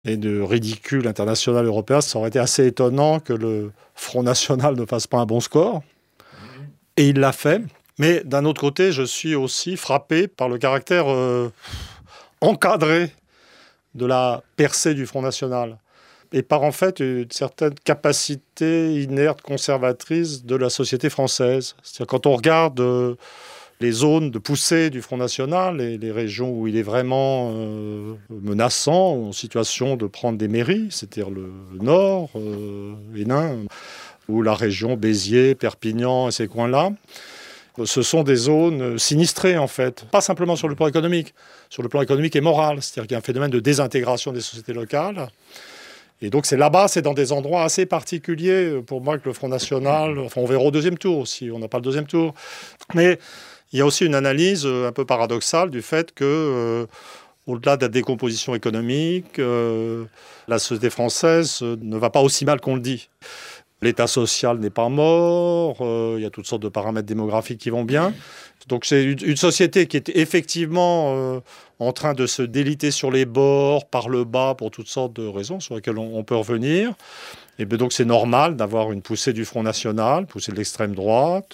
et de ridicule international européen, ça aurait été assez étonnant que le Front National ne fasse pas un bon score. Et il l'a fait. Mais d'un autre côté, je suis aussi frappé par le caractère encadré de la percée du Front National et par en fait une certaine capacité inerte conservatrice de la société française. C'est-à-dire quand on regarde les zones de poussée du Front National et les régions où il est vraiment menaçant, en situation de prendre des mairies, c'est-à-dire le Nord, Hénin, ou la région Béziers, Perpignan et ces coins-là, ce sont des zones sinistrées, en fait. Pas simplement sur le plan économique et moral. C'est-à-dire qu'il y a un phénomène de désintégration des sociétés locales. Et donc, c'est là-bas, c'est dans des endroits assez particuliers, pour moi, que le Front National... Enfin, on verra au deuxième tour, si on n'a pas le deuxième tour. Mais il y a aussi une analyse un peu paradoxale du fait que, au-delà de la décomposition économique, la société française ne va pas aussi mal qu'on le dit. L'état social n'est pas mort, il y a toutes sortes de paramètres démographiques qui vont bien. Donc c'est une société qui est effectivement en train de se déliter sur les bords, par le bas, pour toutes sortes de raisons sur lesquelles on peut revenir. Et bien donc c'est normal d'avoir une poussée du Front National, poussée de l'extrême droite.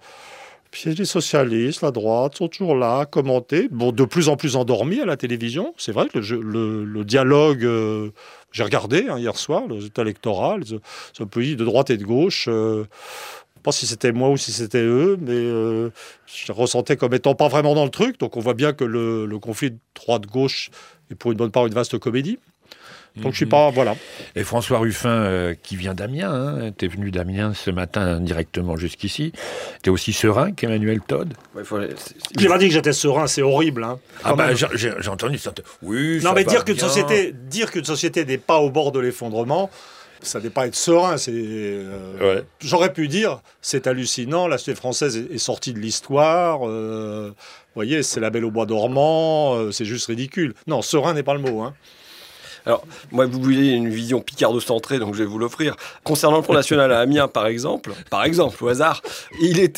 Puis les socialistes, la droite, sont toujours là, commentés, de plus en plus endormis à la télévision. C'est vrai que le dialogue... j'ai regardé hier soir, le résultat électoral, ce pays de droite et de gauche. Je ne sais pas si c'était moi ou si c'était eux, mais je ressentais comme étant pas vraiment dans le truc. Donc on voit bien que le conflit de droite-gauche est pour une bonne part une vaste comédie. Donc je suis pas... Voilà. Et François Ruffin, qui vient d'Amiens, t'es venu d'Amiens ce matin directement jusqu'ici. T'es aussi serein qu'Emmanuel Todd. Il m'a dit que j'étais serein, c'est horrible. Hein, j'ai entendu ça. Oui, non, mais dire qu'une société n'est pas au bord de l'effondrement, ça n'est pas être serein. Ouais. J'aurais pu dire, c'est hallucinant, la société française est sortie de l'histoire. Vous voyez, c'est la Belle au bois dormant, c'est juste ridicule. Non, serein n'est pas le mot, hein. Alors, moi, vous voulez une vision picardo-centrée, donc je vais vous l'offrir. Concernant le Front National à Amiens, par exemple, au hasard, il a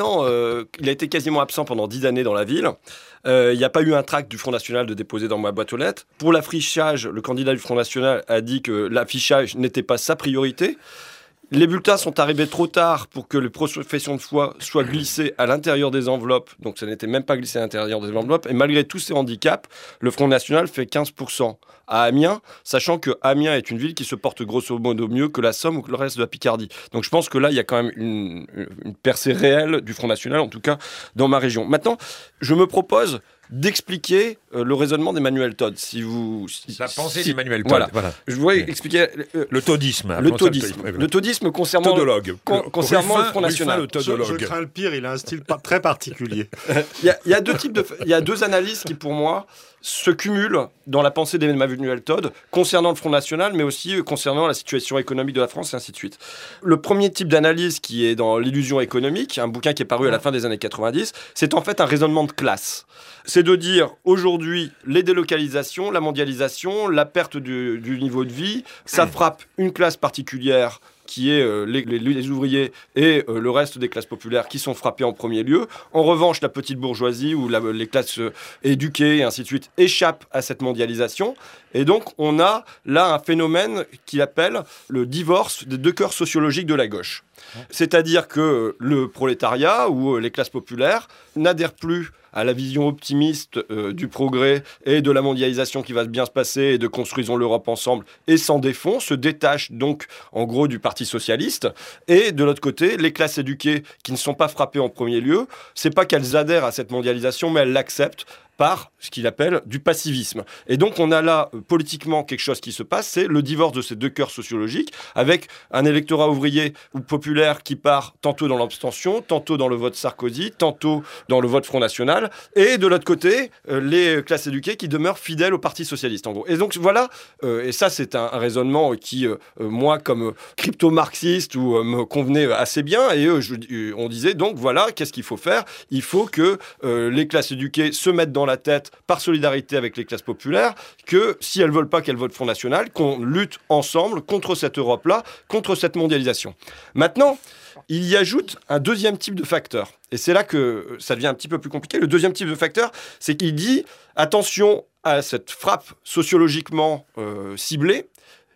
été quasiment absent pendant 10 années dans la ville. Il n'y a pas eu un tract du Front National de déposer dans ma boîte aux lettres. Pour l'affichage, le candidat du Front National a dit que l'affichage n'était pas sa priorité. Les bulletins sont arrivés trop tard pour que les professions de foi soient glissées à l'intérieur des enveloppes. Donc ça n'était même pas glissé à l'intérieur des enveloppes. Et malgré tous ces handicaps, le Front National fait 15% à Amiens, sachant que Amiens est une ville qui se porte grosso modo mieux que la Somme ou que le reste de la Picardie. Donc je pense que là, il y a quand même une percée réelle du Front National, en tout cas dans ma région. Maintenant, je me propose d'expliquer le raisonnement d'Emmanuel Todd. La pensée d'Emmanuel Todd. Voilà. Je voudrais expliquer le toddisme. Le toddisme concernant le Front National. Je crains le pire, il a un style très particulier. Il y a deux analyses qui, pour moi, se cumulent dans la pensée d'Emmanuel Todd concernant le Front National, mais aussi concernant la situation économique de la France, et ainsi de suite. Le premier type d'analyse, qui est dans l'illusion économique, un bouquin qui est paru à la fin des années 90, c'est en fait un raisonnement de classe. C'est de dire, aujourd'hui, les délocalisations, la mondialisation, la perte du niveau de vie, ça frappe une classe particulière qui est les ouvriers et le reste des classes populaires qui sont frappés en premier lieu. En revanche, la petite bourgeoisie ou les classes éduquées et ainsi de suite échappent à cette mondialisation. Et donc, on a là un phénomène qu'il appelle le divorce des deux cœurs sociologiques de la gauche. C'est-à-dire que le prolétariat ou les classes populaires n'adhèrent plus à la vision optimiste du progrès et de la mondialisation qui va bien se passer et de construisons l'Europe ensemble et s'en défont, se détachent donc en gros du Parti socialiste. Et de l'autre côté, les classes éduquées qui ne sont pas frappées en premier lieu, c'est pas qu'elles adhèrent à cette mondialisation, mais elles l'acceptent par ce qu'il appelle du passivisme. Et donc on a là politiquement quelque chose qui se passe, c'est le divorce de ces deux cœurs sociologiques, avec un électorat ouvrier ou populaire qui part tantôt dans l'abstention, tantôt dans le vote Sarkozy, tantôt dans le vote Front National, et de l'autre côté, les classes éduquées qui demeurent fidèles au Parti socialiste, en gros. Et donc voilà, et ça c'est un raisonnement qui, moi, comme crypto-marxiste, me convenait assez bien, et on disait donc voilà, qu'est-ce qu'il faut faire ? Il faut que les classes éduquées se mettent dans la tête, par solidarité avec les classes populaires, que si elles ne veulent pas qu'elles votent Front National, qu'on lutte ensemble contre cette Europe-là, contre cette mondialisation. Maintenant, il y ajoute un deuxième type de facteur. Et c'est là que ça devient un petit peu plus compliqué. Le deuxième type de facteur, c'est qu'il dit, attention à cette frappe sociologiquement ciblée,